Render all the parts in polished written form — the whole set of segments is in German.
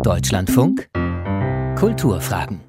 Deutschlandfunk Kulturfragen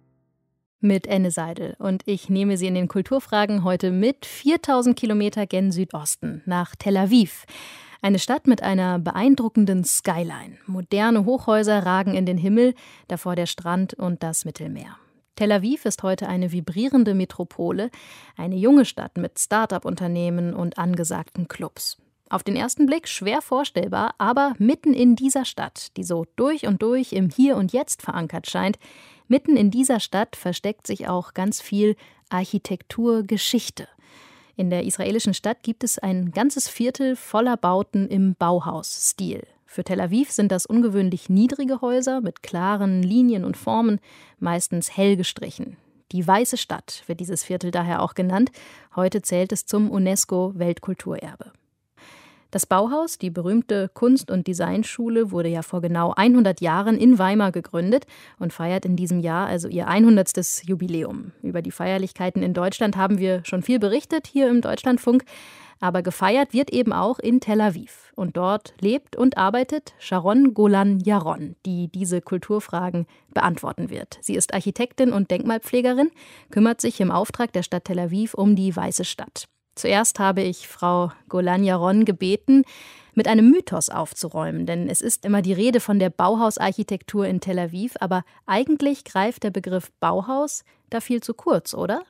mit Enne Seidel. Und ich nehme Sie in den Kulturfragen heute mit 4000 Kilometer gen Südosten nach Tel Aviv. Eine Stadt mit einer beeindruckenden Skyline. Moderne Hochhäuser ragen in den Himmel, davor der Strand und das Mittelmeer. Tel Aviv ist heute eine vibrierende Metropole, eine junge Stadt mit Start-up-Unternehmen und angesagten Clubs. Auf den ersten Blick schwer vorstellbar, aber mitten in dieser Stadt, die so durch und durch im Hier und Jetzt verankert scheint, mitten in dieser Stadt versteckt sich auch ganz viel Architekturgeschichte. In der israelischen Stadt gibt es ein ganzes Viertel voller Bauten im Bauhausstil. Für Tel Aviv sind das ungewöhnlich niedrige Häuser mit klaren Linien und Formen, meistens hell gestrichen. Die Weiße Stadt wird dieses Viertel daher auch genannt. Heute zählt es zum UNESCO-Weltkulturerbe. Das Bauhaus, die berühmte Kunst- und Designschule, wurde ja vor genau 100 Jahren in Weimar gegründet und feiert in diesem Jahr also ihr 100. Jubiläum. Über die Feierlichkeiten in Deutschland haben wir schon viel berichtet hier im Deutschlandfunk, aber gefeiert wird eben auch in Tel Aviv. Und dort lebt und arbeitet Sharon Golan Yaron, die diese Kulturfragen beantworten wird. Sie ist Architektin und Denkmalpflegerin, kümmert sich im Auftrag der Stadt Tel Aviv um die Weiße Stadt. Zuerst habe ich Frau Golan Yaron gebeten, mit einem Mythos aufzuräumen, denn es ist immer die Rede von der Bauhausarchitektur in Tel Aviv, aber eigentlich greift der Begriff Bauhaus da viel zu kurz, oder?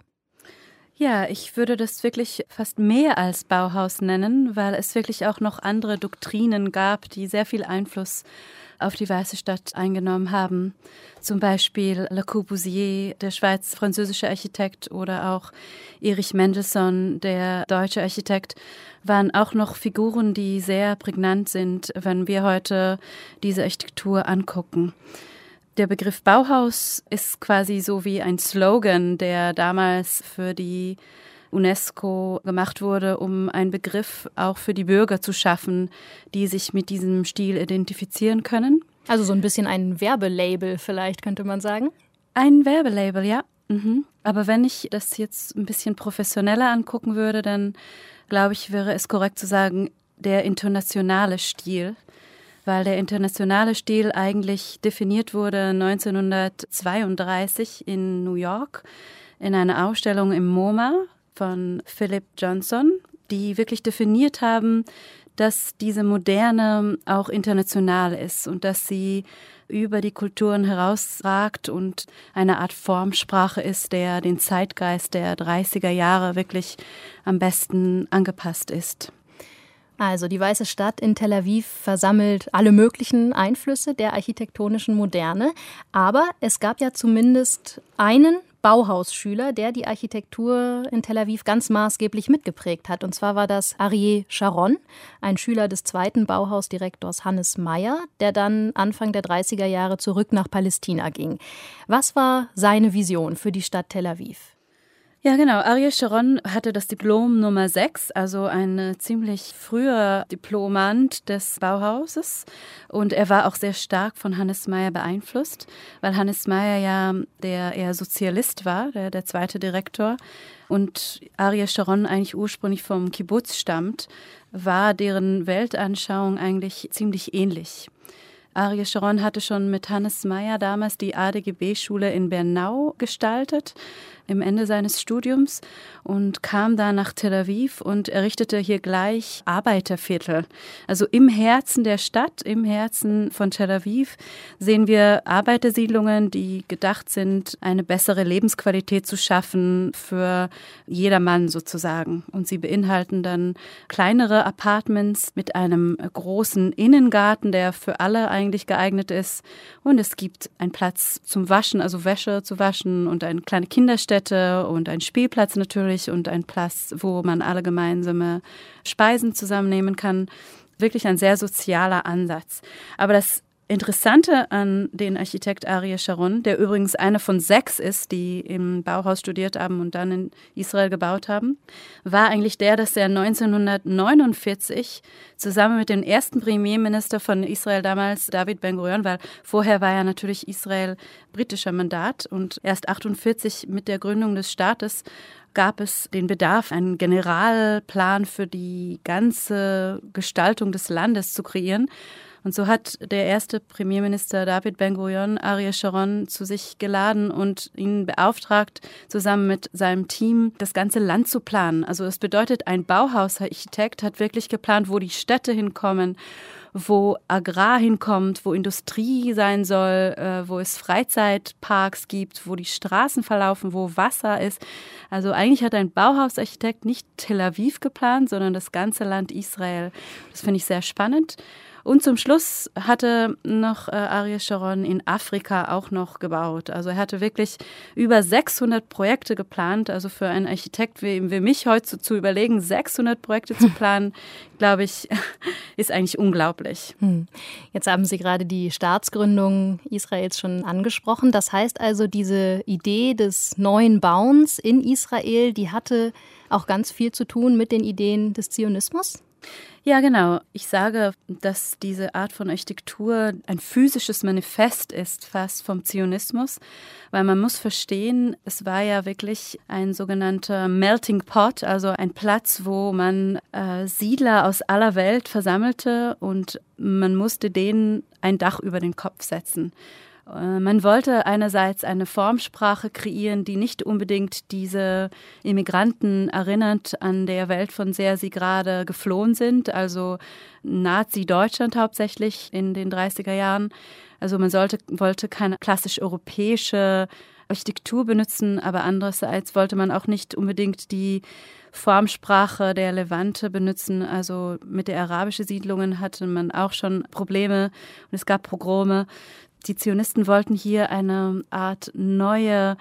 Ja, ich würde das wirklich fast mehr als Bauhaus nennen, weil es wirklich auch noch andere Doktrinen gab, die sehr viel Einfluss auf die Weiße Stadt eingenommen haben. Zum Beispiel Le Corbusier, der schweiz-französische Architekt, oder auch Erich Mendelsohn, der deutsche Architekt, waren auch noch Figuren, die sehr prägnant sind, wenn wir heute diese Architektur angucken. Der Begriff Bauhaus ist quasi so wie ein Slogan, der damals für die UNESCO gemacht wurde, um einen Begriff auch für die Bürger zu schaffen, die sich mit diesem Stil identifizieren können. Also so ein bisschen ein Werbelabel vielleicht, könnte man sagen? Ein Werbelabel, ja. Aber wenn ich das jetzt ein bisschen professioneller angucken würde, dann glaube ich, wäre es korrekt zu sagen, der internationale Stil. Weil der internationale Stil eigentlich definiert wurde 1932 in New York in einer Ausstellung im MoMA von Philip Johnson, die wirklich definiert haben, dass diese Moderne auch international ist und dass sie über die Kulturen herausragt und eine Art Formsprache ist, der den Zeitgeist der 30er Jahre wirklich am besten angepasst ist. Also die Weiße Stadt in Tel Aviv versammelt alle möglichen Einflüsse der architektonischen Moderne. Aber es gab ja zumindest einen Bauhausschüler, der die Architektur in Tel Aviv ganz maßgeblich mitgeprägt hat. Und zwar war das Aryeh Sharon, ein Schüler des zweiten Bauhausdirektors Hannes Meyer, der dann Anfang der 30er Jahre zurück nach Palästina ging. Was war seine Vision für die Stadt Tel Aviv? Ja, genau. Aryeh Sharon hatte das Diplom Nummer 6, also ein ziemlich früher Diplomant des Bauhauses. Und er war auch sehr stark von Hannes Meyer beeinflusst, weil Hannes Meyer ja der eher Sozialist war, der zweite Direktor. Und Aryeh Sharon eigentlich ursprünglich vom Kibbutz stammt, war deren Weltanschauung eigentlich ziemlich ähnlich. Aryeh Sharon hatte schon mit Hannes Meyer damals die ADGB-Schule in Bernau gestaltet, im Ende seines Studiums, und kam dann nach Tel Aviv und errichtete hier gleich Arbeiterviertel. Also im Herzen der Stadt, im Herzen von Tel Aviv sehen wir Arbeitersiedlungen, die gedacht sind, eine bessere Lebensqualität zu schaffen für jedermann sozusagen. Und sie beinhalten dann kleinere Apartments mit einem großen Innengarten, der für alle eigentlich geeignet ist. Und es gibt einen Platz zum Waschen, also Wäsche zu waschen, und eine kleine Kinderstätte und einen Spielplatz natürlich und einen Platz, wo man alle gemeinsame Speisen zusammennehmen kann. Wirklich ein sehr sozialer Ansatz. Aber das Interessante an den Architekt Aryeh Sharon, der übrigens einer von 6 ist, die im Bauhaus studiert haben und dann in Israel gebaut haben, war eigentlich dass er 1949 zusammen mit dem ersten Premierminister von Israel damals, David Ben-Gurion, weil vorher war ja natürlich Israel britischer Mandat, und erst 1948 mit der Gründung des Staates gab es den Bedarf, einen Generalplan für die ganze Gestaltung des Landes zu kreieren. Und so hat der erste Premierminister David Ben-Gurion Ariel Sharon zu sich geladen und ihn beauftragt, zusammen mit seinem Team das ganze Land zu planen. Also das bedeutet, ein Bauhausarchitekt hat wirklich geplant, wo die Städte hinkommen, wo Agrar hinkommt, wo Industrie sein soll, wo es Freizeitparks gibt, wo die Straßen verlaufen, wo Wasser ist. Also eigentlich hat ein Bauhausarchitekt nicht Tel Aviv geplant, sondern das ganze Land Israel. Das finde ich sehr spannend. Und zum Schluss hatte noch Ariel Sharon in Afrika auch noch gebaut. Also er hatte wirklich über 600 Projekte geplant. Also für einen Architekt wie mich heute zu überlegen, 600 Projekte zu planen, glaube ich, ist eigentlich unglaublich. Jetzt haben Sie gerade die Staatsgründung Israels schon angesprochen. Das heißt also, diese Idee des neuen Bauens in Israel, die hatte auch ganz viel zu tun mit den Ideen des Zionismus? Ja, genau. Ich sage, dass diese Art von Architektur ein physisches Manifest ist, fast vom Zionismus, weil man muss verstehen, es war ja wirklich ein sogenannter Melting Pot, also ein Platz, wo man Siedler aus aller Welt versammelte und man musste denen ein Dach über den Kopf setzen. Man wollte einerseits eine Formsprache kreieren, die nicht unbedingt diese Immigranten erinnert an der Welt, von der sie gerade geflohen sind, also Nazi-Deutschland hauptsächlich in den 30er Jahren. Also man wollte keine klassisch europäische Architektur benutzen, aber andererseits wollte man auch nicht unbedingt die Formsprache der Levante benutzen. Also mit der arabischen Siedlungen hatte man auch schon Probleme und es gab Pogrome. Die Zionisten wollten hier eine Art neue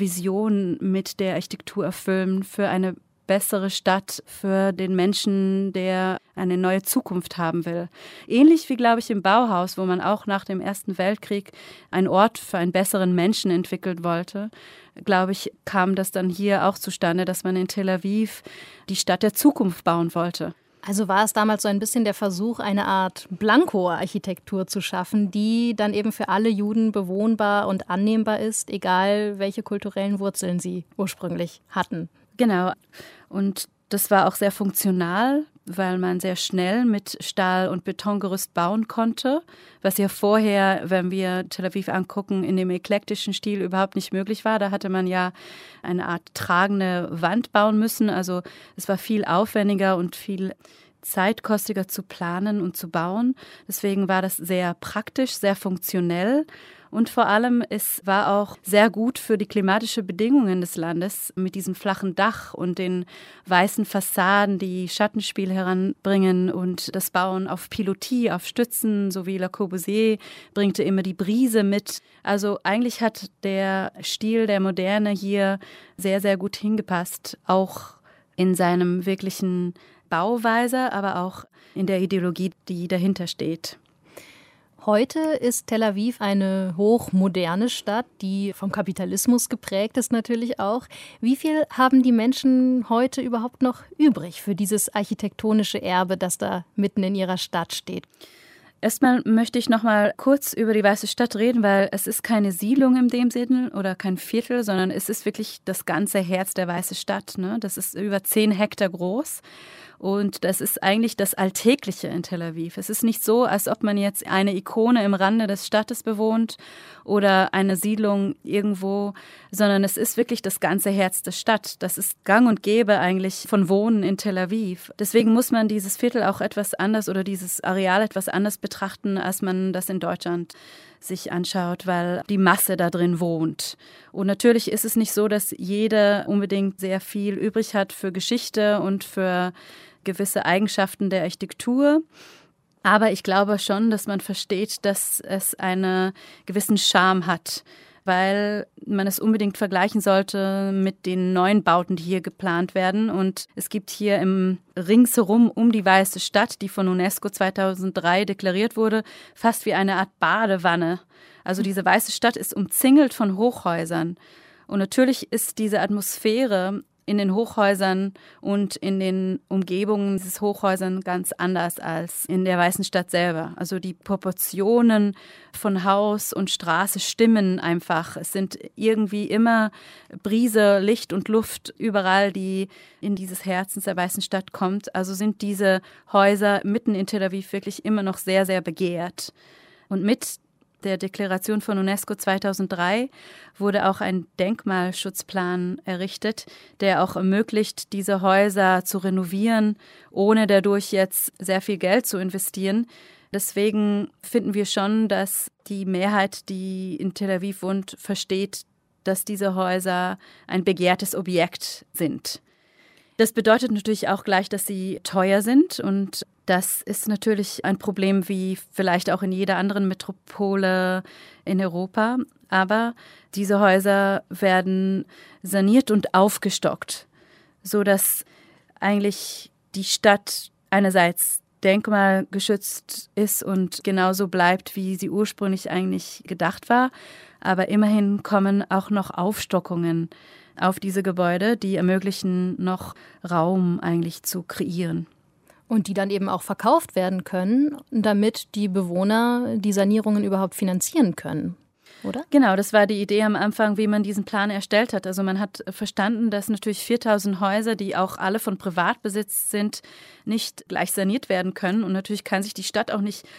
Vision mit der Architektur erfüllen für eine bessere Stadt, für den Menschen, der eine neue Zukunft haben will. Ähnlich wie, glaube ich, im Bauhaus, wo man auch nach dem Ersten Weltkrieg einen Ort für einen besseren Menschen entwickeln wollte, glaube ich, kam das dann hier auch zustande, dass man in Tel Aviv die Stadt der Zukunft bauen wollte. Also war es damals so ein bisschen der Versuch, eine Art Blanko-Architektur zu schaffen, die dann eben für alle Juden bewohnbar und annehmbar ist, egal welche kulturellen Wurzeln sie ursprünglich hatten. Genau. Und das war auch sehr funktional, weil man sehr schnell mit Stahl- und Betongerüst bauen konnte, was ja vorher, wenn wir Tel Aviv angucken, in dem eklektischen Stil überhaupt nicht möglich war. Da hatte man ja eine Art tragende Wand bauen müssen. Also es war viel aufwendiger und viel zeitkostiger zu planen und zu bauen. Deswegen war das sehr praktisch, sehr funktionell. Und vor allem, es war auch sehr gut für die klimatischen Bedingungen des Landes mit diesem flachen Dach und den weißen Fassaden, die Schattenspiel heranbringen und das Bauen auf Pilotis, auf Stützen, so wie Le Corbusier bringte immer die Brise mit. Also eigentlich hat der Stil der Moderne hier sehr, sehr gut hingepasst, auch in seinem wirklichen Bauweise, aber auch in der Ideologie, die dahinter steht. Heute ist Tel Aviv eine hochmoderne Stadt, die vom Kapitalismus geprägt ist natürlich auch. Wie viel haben die Menschen heute überhaupt noch übrig für dieses architektonische Erbe, das da mitten in ihrer Stadt steht? Erstmal möchte ich noch mal kurz über die Weiße Stadt reden, weil es ist keine Siedlung in dem Sinne oder kein Viertel, sondern es ist wirklich das ganze Herz der Weiße Stadt, ne? Das ist über 10 Hektar groß. Und das ist eigentlich das Alltägliche in Tel Aviv. Es ist nicht so, als ob man jetzt eine Ikone im Rande des Stadtes bewohnt oder eine Siedlung irgendwo, sondern es ist wirklich das ganze Herz der Stadt. Das ist gang und gäbe eigentlich von Wohnen in Tel Aviv. Deswegen muss man dieses Viertel auch etwas anders oder dieses Areal etwas anders betrachten, als man das in Deutschland sich anschaut, weil die Masse da drin wohnt. Und natürlich ist es nicht so, dass jeder unbedingt sehr viel übrig hat für Geschichte und für gewisse Eigenschaften der Architektur. Aber ich glaube schon, dass man versteht, dass es einen gewissen Charme hat, weil man es unbedingt vergleichen sollte mit den neuen Bauten, die hier geplant werden. Und es gibt hier ringsherum um die Weiße Stadt, die von UNESCO 2003 deklariert wurde, fast wie eine Art Badewanne. Also diese Weiße Stadt ist umzingelt von Hochhäusern. Und natürlich ist diese Atmosphäre in den Hochhäusern und in den Umgebungen dieses Hochhäusern ganz anders als in der Weißen Stadt selber. Also die Proportionen von Haus und Straße stimmen einfach. Es sind irgendwie immer Brise, Licht und Luft überall, die in dieses Herzen der Weißen Stadt kommt. Also sind diese Häuser mitten in Tel Aviv wirklich immer noch sehr, sehr begehrt. Und mit der Deklaration von UNESCO 2003 wurde auch ein Denkmalschutzplan errichtet, der auch ermöglicht, diese Häuser zu renovieren, ohne dadurch jetzt sehr viel Geld zu investieren. Deswegen finden wir schon, dass die Mehrheit, die in Tel Aviv wohnt, versteht, dass diese Häuser ein begehrtes Objekt sind. Das bedeutet natürlich auch gleich, dass sie teuer sind, und das ist natürlich ein Problem wie vielleicht auch in jeder anderen Metropole in Europa. Aber diese Häuser werden saniert und aufgestockt, sodass eigentlich die Stadt einerseits denkmalgeschützt ist und genauso bleibt, wie sie ursprünglich eigentlich gedacht war. Aber immerhin kommen auch noch Aufstockungen auf diese Gebäude, die ermöglichen, noch Raum eigentlich zu kreieren. Und die dann eben auch verkauft werden können, damit die Bewohner die Sanierungen überhaupt finanzieren können, oder? Genau, das war die Idee am Anfang, wie man diesen Plan erstellt hat. Also man hat verstanden, dass natürlich 4000 Häuser, die auch alle von Privatbesitz sind, nicht gleich saniert werden können. Und natürlich kann sich die Stadt auch nicht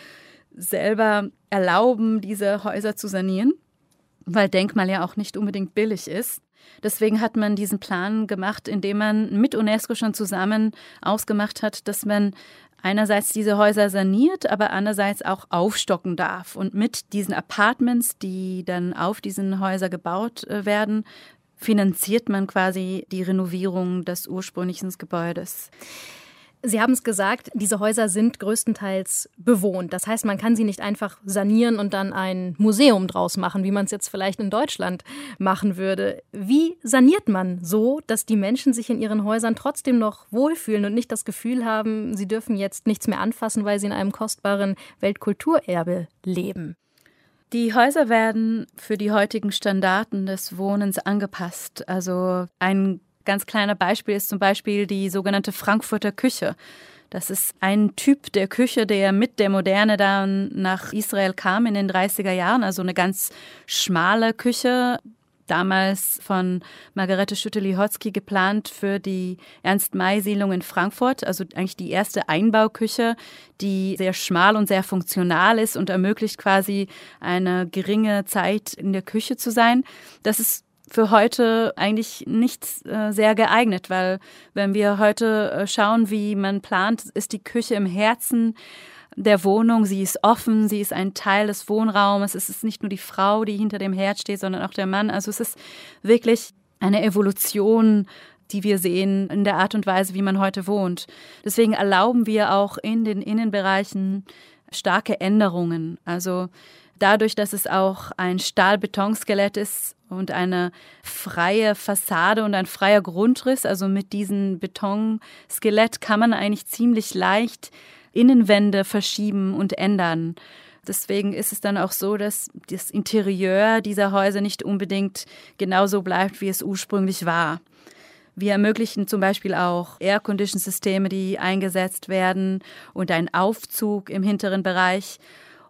selber erlauben, diese Häuser zu sanieren, weil Denkmal ja auch nicht unbedingt billig ist. Deswegen hat man diesen Plan gemacht, indem man mit UNESCO schon zusammen ausgemacht hat, dass man einerseits diese Häuser saniert, aber andererseits auch aufstocken darf. Und mit diesen Apartments, die dann auf diesen Häusern gebaut werden, finanziert man quasi die Renovierung des ursprünglichen Gebäudes. Sie haben es gesagt, diese Häuser sind größtenteils bewohnt. Das heißt, man kann sie nicht einfach sanieren und dann ein Museum draus machen, wie man es jetzt vielleicht in Deutschland machen würde. Wie saniert man so, dass die Menschen sich in ihren Häusern trotzdem noch wohlfühlen und nicht das Gefühl haben, sie dürfen jetzt nichts mehr anfassen, weil sie in einem kostbaren Weltkulturerbe leben? Die Häuser werden für die heutigen Standarten des Wohnens angepasst. Also ein ganz kleiner Beispiel ist zum Beispiel die sogenannte Frankfurter Küche. Das ist ein Typ der Küche, der mit der Moderne dann nach Israel kam in den 30er Jahren. Also eine ganz schmale Küche, damals von Margarete Schütte-Lihotzky geplant für die Ernst-May-Siedlung in Frankfurt. Also eigentlich die erste Einbauküche, die sehr schmal und sehr funktional ist und ermöglicht quasi eine geringe Zeit in der Küche zu sein. Das ist für heute eigentlich nicht sehr geeignet, weil wenn wir heute schauen, wie man plant, ist die Küche im Herzen der Wohnung. Sie ist offen, sie ist ein Teil des Wohnraumes. Es ist nicht nur die Frau, die hinter dem Herd steht, sondern auch der Mann. Also es ist wirklich eine Evolution, die wir sehen in der Art und Weise, wie man heute wohnt. Deswegen erlauben wir auch in den Innenbereichen starke Änderungen. Also dadurch, dass es auch ein Stahl-Beton-Skelett ist und eine freie Fassade und ein freier Grundriss, also mit diesem Betonskelett kann man eigentlich ziemlich leicht Innenwände verschieben und ändern. Deswegen ist es dann auch so, dass das Interieur dieser Häuser nicht unbedingt genauso bleibt, wie es ursprünglich war. Wir ermöglichen zum Beispiel auch Air-Condition-Systeme, die eingesetzt werden, und einen Aufzug im hinteren Bereich.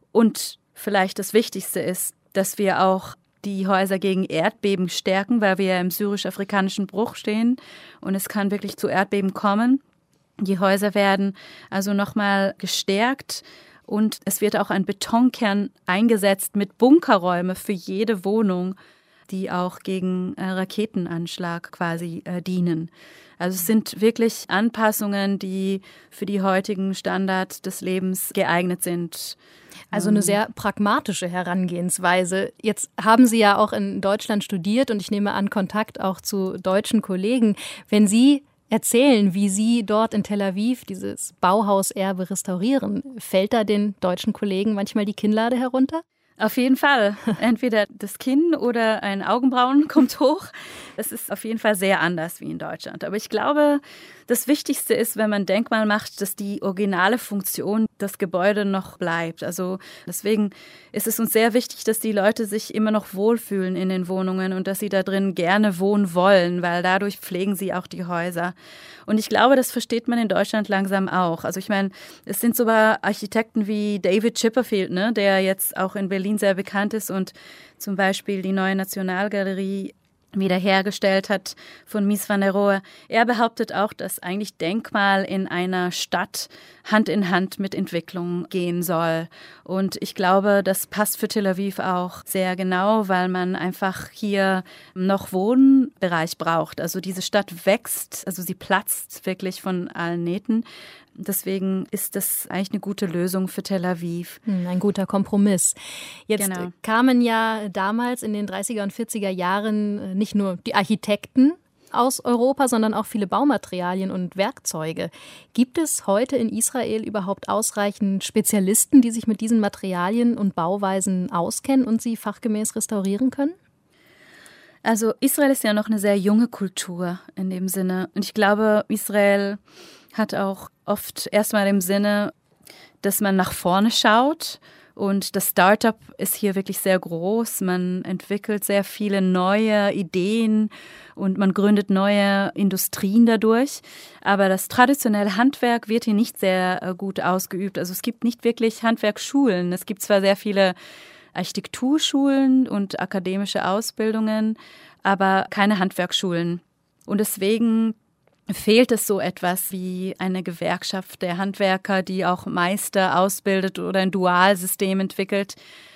Und vielleicht das Wichtigste ist, dass wir auch die Häuser gegen Erdbeben stärken, weil wir ja im syrisch-afrikanischen Bruch stehen und es kann wirklich zu Erdbeben kommen. Die Häuser werden also nochmal gestärkt und es wird auch ein Betonkern eingesetzt mit Bunkerräumen für jede Wohnung, die auch gegen Raketenanschlag quasi dienen. Also es sind wirklich Anpassungen, die für die heutigen Standard des Lebens geeignet sind. Also eine sehr pragmatische Herangehensweise. Jetzt haben Sie ja auch in Deutschland studiert und ich nehme an Kontakt auch zu deutschen Kollegen. Wenn Sie erzählen, wie Sie dort in Tel Aviv dieses Bauhauserbe restaurieren, fällt da den deutschen Kollegen manchmal die Kinnlade herunter? Auf jeden Fall. Entweder das Kinn oder ein Augenbrauen kommt hoch. Es ist auf jeden Fall sehr anders wie in Deutschland. Aber ich glaube, das Wichtigste ist, wenn man Denkmal macht, dass die originale Funktion des Gebäudes noch bleibt. Also deswegen ist es uns sehr wichtig, dass die Leute sich immer noch wohlfühlen in den Wohnungen und dass sie da drin gerne wohnen wollen, weil dadurch pflegen sie auch die Häuser. Und ich glaube, das versteht man in Deutschland langsam auch. Also ich meine, es sind sogar Architekten wie David Chipperfield, ne, der jetzt auch in Berlin sehr bekannt ist und zum Beispiel die neue Nationalgalerie wiederhergestellt hat von Mies van der Rohe. Er behauptet auch, dass eigentlich Denkmal in einer Stadt Hand in Hand mit Entwicklung gehen soll. Und ich glaube, das passt für Tel Aviv auch sehr genau, weil man einfach hier noch Wohnbereich braucht. Also diese Stadt wächst, also sie platzt wirklich von allen Nähten. Deswegen ist das eigentlich eine gute Lösung für Tel Aviv. Ein guter Kompromiss. Jetzt Genau. kamen ja damals in den 30er und 40er Jahren nicht nur die Architekten aus Europa, sondern auch viele Baumaterialien und Werkzeuge. Gibt es heute in Israel überhaupt ausreichend Spezialisten, die sich mit diesen Materialien und Bauweisen auskennen und sie fachgemäß restaurieren können? Also Israel ist ja noch eine sehr junge Kultur in dem Sinne. Und ich glaube, Israel hat auch oft erstmal im Sinne, dass man nach vorne schaut. Und das Startup ist hier wirklich sehr groß. Man entwickelt sehr viele neue Ideen und man gründet neue Industrien dadurch. Aber das traditionelle Handwerk wird hier nicht sehr gut ausgeübt. Also es gibt nicht wirklich Handwerksschulen. Es gibt zwar sehr viele Architekturschulen und akademische Ausbildungen, aber keine Handwerksschulen. Und deswegen fehlt es so etwas wie eine Gewerkschaft der Handwerker, die auch Meister ausbildet oder ein Dualsystem entwickelt.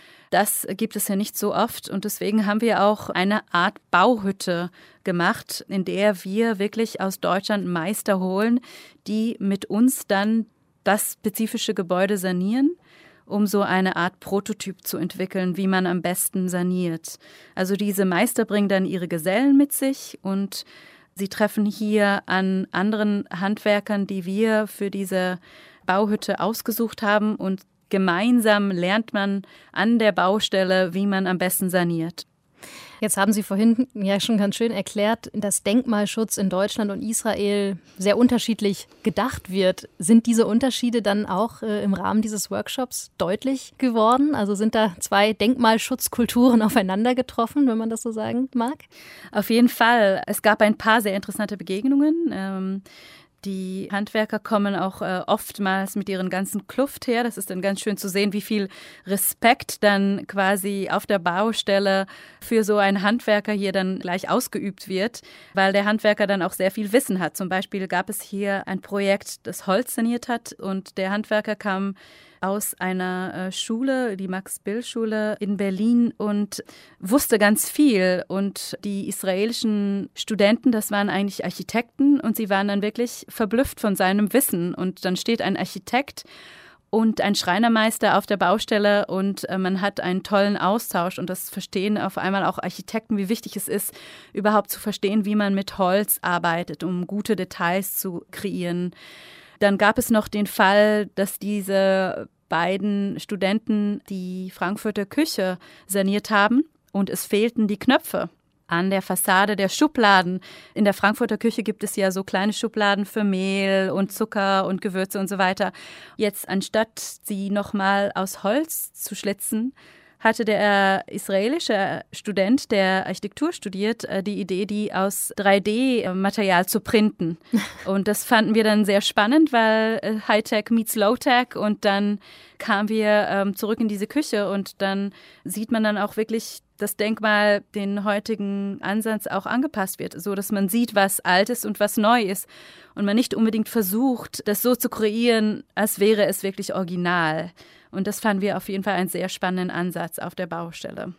Das gibt es ja nicht so oft und deswegen haben wir auch eine Art Bauhütte gemacht, in der wir wirklich aus Deutschland Meister holen, die mit uns dann das spezifische Gebäude sanieren, um so eine Art Prototyp zu entwickeln, wie man am besten saniert. Also diese Meister bringen dann ihre Gesellen mit sich und sie treffen hier an anderen Handwerkern, die wir für diese Bauhütte ausgesucht haben und gemeinsam lernt man an der Baustelle, wie man am besten saniert. Jetzt haben Sie vorhin ja schon ganz schön erklärt, dass Denkmalschutz in Deutschland und Israel sehr unterschiedlich gedacht wird. Sind diese Unterschiede dann auch im Rahmen dieses Workshops deutlich geworden? Also sind da zwei Denkmalschutzkulturen aufeinander getroffen, wenn man das so sagen mag? Auf jeden Fall. Es gab ein paar sehr interessante Begegnungen. Die Handwerker kommen auch oftmals mit ihren ganzen Kluft her. Das ist dann ganz schön zu sehen, wie viel Respekt dann quasi auf der Baustelle für so einen Handwerker hier dann gleich ausgeübt wird, weil der Handwerker dann auch sehr viel Wissen hat. Zum Beispiel gab es hier ein Projekt, das Holz saniert hat und der Handwerker kam aus einer Schule, die Max-Bill-Schule in Berlin und wusste ganz viel. Und die israelischen Studenten, das waren eigentlich Architekten und sie waren dann wirklich verblüfft von seinem Wissen. Und dann steht ein Architekt und ein Schreinermeister auf der Baustelle und man hat einen tollen Austausch und das verstehen auf einmal auch Architekten, wie wichtig es ist, überhaupt zu verstehen, wie man mit Holz arbeitet, um gute Details zu kreieren. Dann gab es noch den Fall, dass diese beiden Studenten die Frankfurter Küche saniert haben und es fehlten die Knöpfe an der Fassade der Schubladen. In der Frankfurter Küche gibt es ja so kleine Schubladen für Mehl und Zucker und Gewürze und so weiter. Jetzt, anstatt sie nochmal aus Holz zu schlitzen, hatte der israelische Student, der Architektur studiert, die Idee, die aus 3D-Material zu printen. Und das fanden wir dann sehr spannend, weil Hightech meets Lowtech und dann kamen wir zurück in diese Küche und dann sieht man dann auch wirklich das Denkmal den heutigen Ansatz auch angepasst wird, so dass man sieht, was alt ist und was neu ist und man nicht unbedingt versucht, das so zu kreieren, als wäre es wirklich original. Und das fanden wir auf jeden Fall einen sehr spannenden Ansatz auf der Baustelle.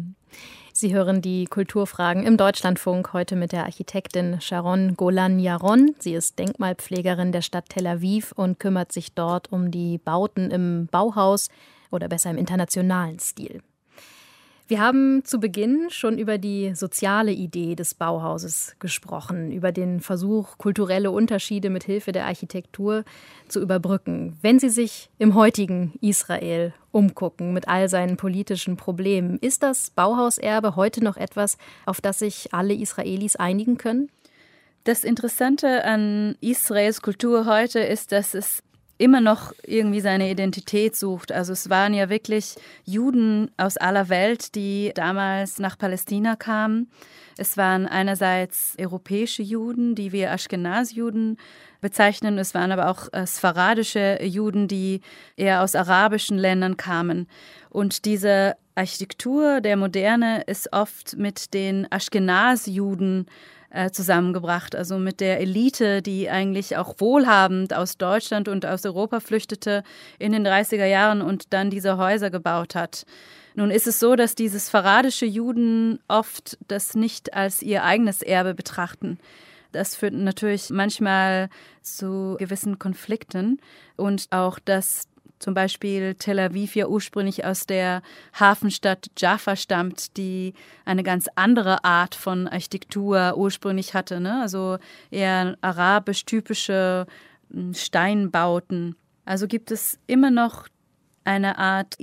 Sie hören die Kulturfragen im Deutschlandfunk heute mit der Architektin Sharon Golan-Yaron. Sie ist Denkmalpflegerin der Stadt Tel Aviv und kümmert sich dort um die Bauten im Bauhaus oder besser im internationalen Stil. Wir haben zu Beginn schon über die soziale Idee des Bauhauses gesprochen, über den Versuch, kulturelle Unterschiede mit Hilfe der Architektur zu überbrücken. Wenn Sie sich im heutigen Israel umgucken mit all seinen politischen Problemen, ist das Bauhauserbe heute noch etwas, auf das sich alle Israelis einigen können? Das Interessante an Israels Kultur heute ist, dass es immer noch irgendwie seine Identität sucht. Also es waren ja wirklich Juden aus aller Welt, die damals nach Palästina kamen. Es waren einerseits europäische Juden, die wir Aschkenaz-Juden bezeichnen. Es waren aber auch sfaradische Juden, die eher aus arabischen Ländern kamen. Und diese Architektur der Moderne ist oft mit den Aschkenaz-Juden zusammengebracht, also mit der Elite, die eigentlich auch wohlhabend aus Deutschland und aus Europa flüchtete in den 30er Jahren und dann diese Häuser gebaut hat. Nun ist es so, dass diese sfaradische Juden oft das nicht als ihr eigenes Erbe betrachten. Das führt natürlich manchmal zu gewissen Konflikten und auch, dass zum Beispiel Tel Aviv ja ursprünglich aus der Hafenstadt Jaffa stammt, die eine ganz andere Art von Architektur ursprünglich hatte, ne? Also eher arabisch-typische Steinbauten. Also gibt es immer noch eine Art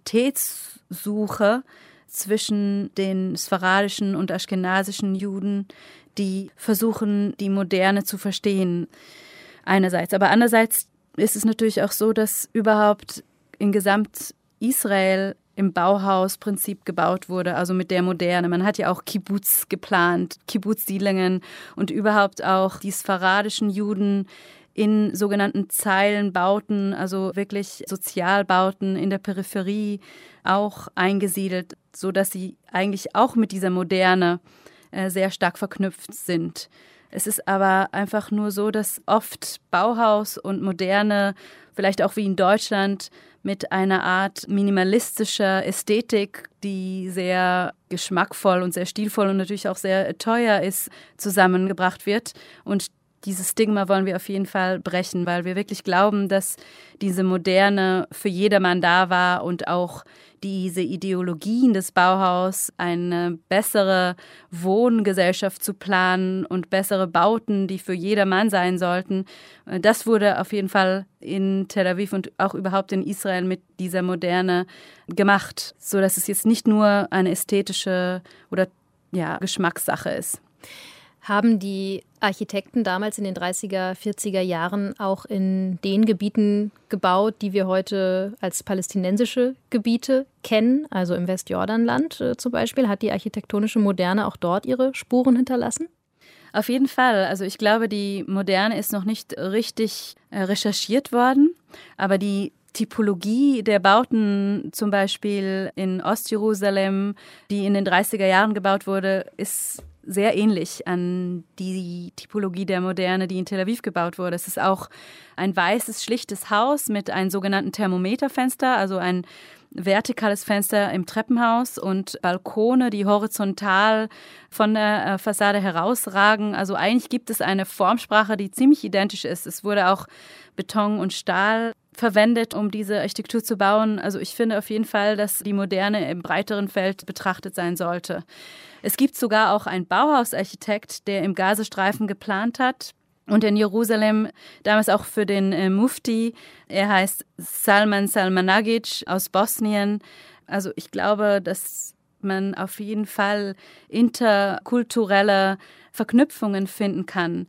Identitätssuche zwischen den sfaradischen und aschkenasischen Juden, die versuchen, die Moderne zu verstehen einerseits. Aber andererseits ist es natürlich auch so, dass überhaupt in Gesamt-Israel im Bauhausprinzip gebaut wurde, also mit der Moderne. Man hat ja auch Kibbutz geplant, Kibbutz-Siedlungen und überhaupt auch die sfaradischen Juden in sogenannten Zeilenbauten, also wirklich Sozialbauten in der Peripherie auch eingesiedelt, sodass sie eigentlich auch mit dieser Moderne sehr stark verknüpft sind. Es ist aber einfach nur so, dass oft Bauhaus und Moderne, vielleicht auch wie in Deutschland, mit einer Art minimalistischer Ästhetik, die sehr geschmackvoll und sehr stilvoll und natürlich auch sehr teuer ist, zusammengebracht wird. Und dieses Stigma wollen wir auf jeden Fall brechen, weil wir wirklich glauben, dass diese Moderne für jedermann da war und auch diese Ideologien des Bauhaus, eine bessere Wohngesellschaft zu planen und bessere Bauten, die für jedermann sein sollten. Das wurde auf jeden Fall in Tel Aviv und auch überhaupt in Israel mit dieser Moderne gemacht, sodass es jetzt nicht nur eine ästhetische oder Geschmackssache ist. Haben die Architekten damals in den 30er, 40er Jahren auch in den Gebieten gebaut, die wir heute als palästinensische Gebiete kennen, also im Westjordanland zum Beispiel? Hat die architektonische Moderne auch dort ihre Spuren hinterlassen? Auf jeden Fall. Also ich glaube, die Moderne ist noch nicht richtig recherchiert worden, aber die Typologie der Bauten, zum Beispiel in Ostjerusalem, die in den 30er Jahren gebaut wurde, ist sehr ähnlich an die Typologie der Moderne, die in Tel Aviv gebaut wurde. Es ist auch ein weißes, schlichtes Haus mit einem sogenannten Thermometerfenster, also ein vertikales Fenster im Treppenhaus und Balkone, die horizontal von der Fassade herausragen. Also eigentlich gibt es eine Formsprache, die ziemlich identisch ist. Es wurde auch Beton und Stahl verwendet, um diese Architektur zu bauen. Also ich finde auf jeden Fall, dass die Moderne im breiteren Feld betrachtet sein sollte. Es gibt sogar auch einen Bauhausarchitekt, der im Gazastreifen geplant hat und in Jerusalem, damals auch für den Mufti. Er heißt Salman Salmanagic aus Bosnien. Also ich glaube, dass man auf jeden Fall interkulturelle Verknüpfungen finden kann.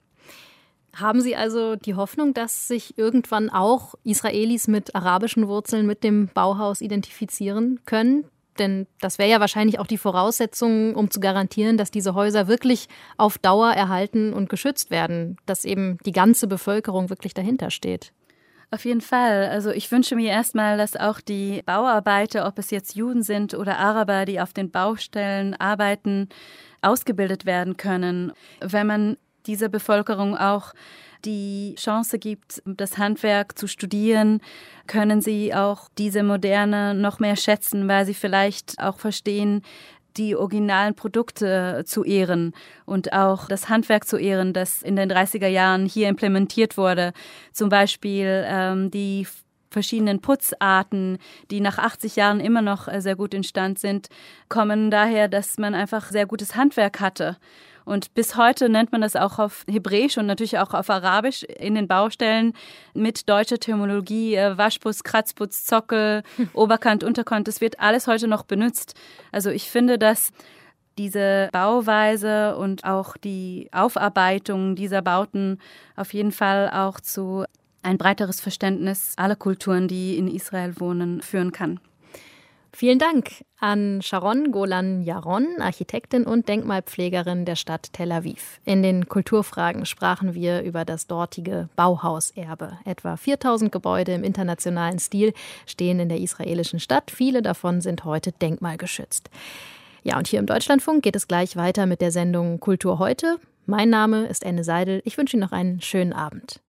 Haben Sie also die Hoffnung, dass sich irgendwann auch Israelis mit arabischen Wurzeln mit dem Bauhaus identifizieren können? Denn das wäre ja wahrscheinlich auch die Voraussetzung, um zu garantieren, dass diese Häuser wirklich auf Dauer erhalten und geschützt werden, dass eben die ganze Bevölkerung wirklich dahinter steht. Auf jeden Fall. Also ich wünsche mir erstmal, dass auch die Bauarbeiter, ob es jetzt Juden sind oder Araber, die auf den Baustellen arbeiten, ausgebildet werden können. Wenn man dieser Bevölkerung auch die Chance gibt, das Handwerk zu studieren, können sie auch diese Moderne noch mehr schätzen, weil sie vielleicht auch verstehen, die originalen Produkte zu ehren und auch das Handwerk zu ehren, das in den 30er Jahren hier implementiert wurde. Zum Beispiel die verschiedenen Putzarten, die nach 80 Jahren immer noch sehr gut in Stand sind, kommen daher, dass man einfach sehr gutes Handwerk hatte. Und bis heute nennt man das auch auf Hebräisch und natürlich auch auf Arabisch in den Baustellen mit deutscher Terminologie, Waschputz, Kratzputz, Zockel, Oberkant, Unterkant. Das wird alles heute noch benutzt. Also ich finde, dass diese Bauweise und auch die Aufarbeitung dieser Bauten auf jeden Fall auch zu ein breiteres Verständnis aller Kulturen, die in Israel wohnen, führen kann. Vielen Dank an Sharon Golan-Yaron, Architektin und Denkmalpflegerin der Stadt Tel Aviv. In den Kulturfragen sprachen wir über das dortige Bauhauserbe. Etwa 4000 Gebäude im internationalen Stil stehen in der israelischen Stadt. Viele davon sind heute denkmalgeschützt. Ja, und hier im Deutschlandfunk geht es gleich weiter mit der Sendung Kultur heute. Mein Name ist Enne Seidel. Ich wünsche Ihnen noch einen schönen Abend.